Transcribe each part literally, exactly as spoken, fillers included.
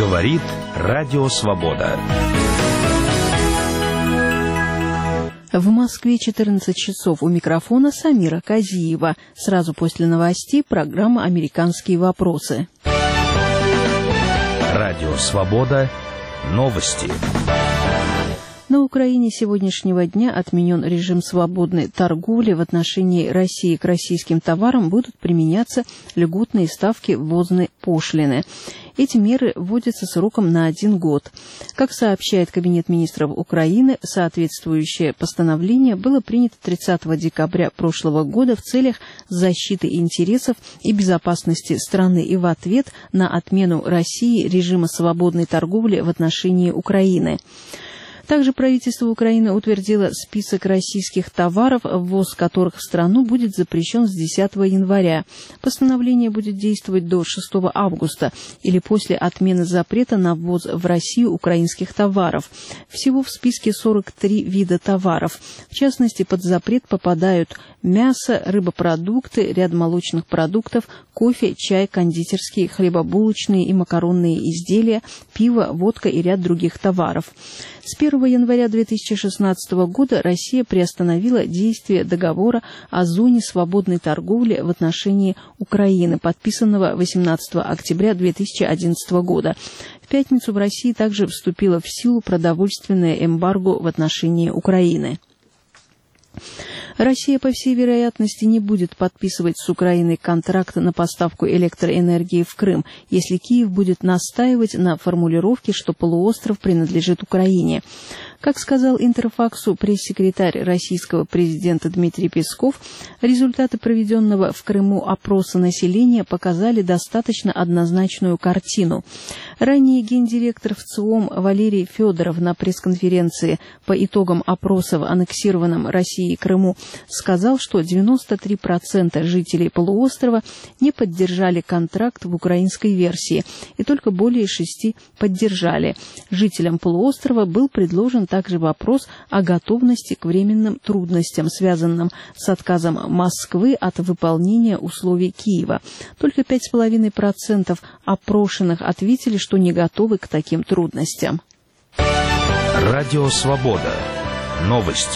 Говорит Радио Свобода. В Москве четырнадцать часов. У микрофона Самира Казиева. Сразу после новостей программа «Американские вопросы». Радио Свобода. Новости. На Украине сегодняшнего дня отменен режим свободной торговли. В отношении России к российским товарам будут применяться льготные ставки ввозной пошлины. Эти меры вводятся сроком на один год. Как сообщает Кабинет министров Украины, соответствующее постановление было принято тридцатого декабря прошлого года в целях защиты интересов и безопасности страны и в ответ на отмену России режима свободной торговли в отношении Украины. Также правительство Украины утвердило список российских товаров, ввоз которых в страну будет запрещен с десятого января. Постановление будет действовать до шестого августа или после отмены запрета на ввоз в Россию украинских товаров. Всего в списке сорок три вида товаров. В частности, под запрет попадают мясо, рыбопродукты, ряд молочных продуктов, кофе, чай, кондитерские, хлебобулочные и макаронные изделия, пиво, водка и ряд других товаров. С первого января две тысячи шестнадцатого года Россия приостановила действие договора о зоне свободной торговли в отношении Украины, подписанного восемнадцатого октября две тысячи одиннадцатого года. В пятницу в России также вступило в силу продовольственное эмбарго в отношении Украины. Россия, по всей вероятности, не будет подписывать с Украиной контракт на поставку электроэнергии в Крым, если Киев будет настаивать на формулировке, что полуостров принадлежит Украине. Как сказал Интерфаксу пресс-секретарь российского президента Дмитрий Песков, результаты проведенного в Крыму опроса населения показали достаточно однозначную картину. Ранее гендиректор ВЦИОМ Валерий Федоров на пресс-конференции по итогам опроса в аннексированном Россией Крыму сказал, что девяносто три процента жителей полуострова не поддержали контракт в украинской версии, и только более шести поддержали. Жителям полуострова был предложен также вопрос о готовности к временным трудностям, связанным с отказом Москвы от выполнения условий Киева. Только пять целых пять десятых процента опрошенных ответили, что не готовы к таким трудностям. Радио Свобода. Новости.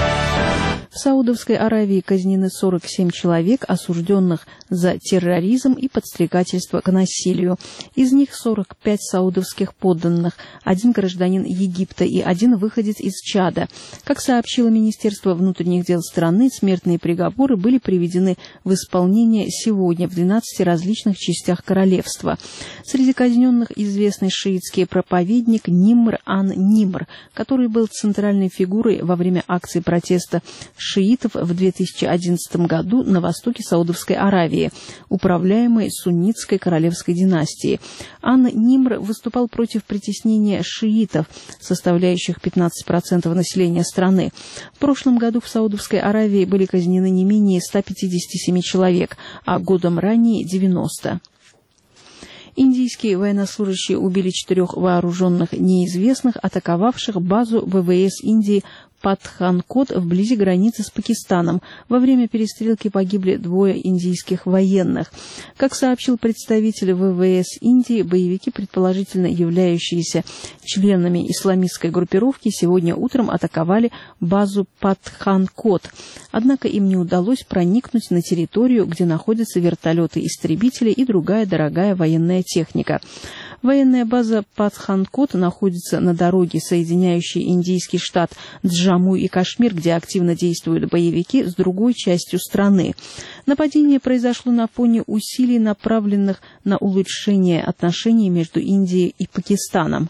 В Саудовской Аравии казнены сорок семь человек, осужденных за терроризм и подстрекательство к насилию. Из них сорок пять саудовских подданных, один гражданин Египта и один выходец из Чада. Как сообщило Министерство внутренних дел страны, смертные приговоры были приведены в исполнение сегодня в двенадцати различных частях королевства. Среди казненных известный шиитский проповедник Нимр ан-Нимр, который был центральной фигурой во время акции протеста шиитов в две тысячи одиннадцатом году на востоке Саудовской Аравии, управляемой суннитской королевской династией. Ан-Нимр выступал против притеснения шиитов, составляющих пятнадцать процентов населения страны. В прошлом году в Саудовской Аравии были казнены не менее ста пятидесяти семи человек, а годом ранее девяноста. Индийские военнослужащие убили четырех вооруженных неизвестных, атаковавших базу ВВС Индии Патханкот вблизи границы с Пакистаном. Во время перестрелки погибли двое индийских военных. Как сообщил представитель ВВС Индии, боевики, предположительно являющиеся членами исламистской группировки, сегодня утром атаковали базу Патханкот. Однако им не удалось проникнуть на территорию, где находятся вертолеты-истребители и другая дорогая военная техника. Военная база Патханкот находится на дороге, соединяющей индийский штат Джамму и Кашмир, где активно действуют боевики, с другой частью страны. Нападение произошло на фоне усилий, направленных на улучшение отношений между Индией и Пакистаном.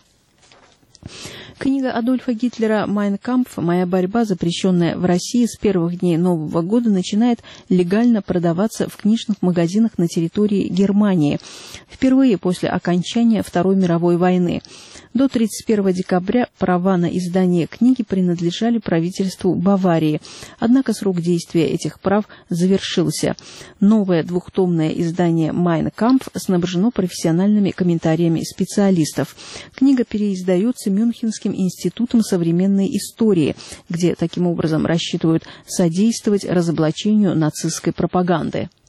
Книга Адольфа Гитлера «Майн кампф. Моя борьба», запрещенная в России с первых дней Нового года, начинает легально продаваться в книжных магазинах на территории Германии. Впервые после окончания Второй мировой войны. До тридцать первого декабря права на издание книги принадлежали правительству Баварии. Однако срок действия этих прав завершился. Новое двухтомное издание «Майн кампф» снабжено профессиональными комментариями специалистов. Книга переиздается Мюнхенским институтом современной истории, где таким образом рассчитывают содействовать разоблачению нацистской пропаганды.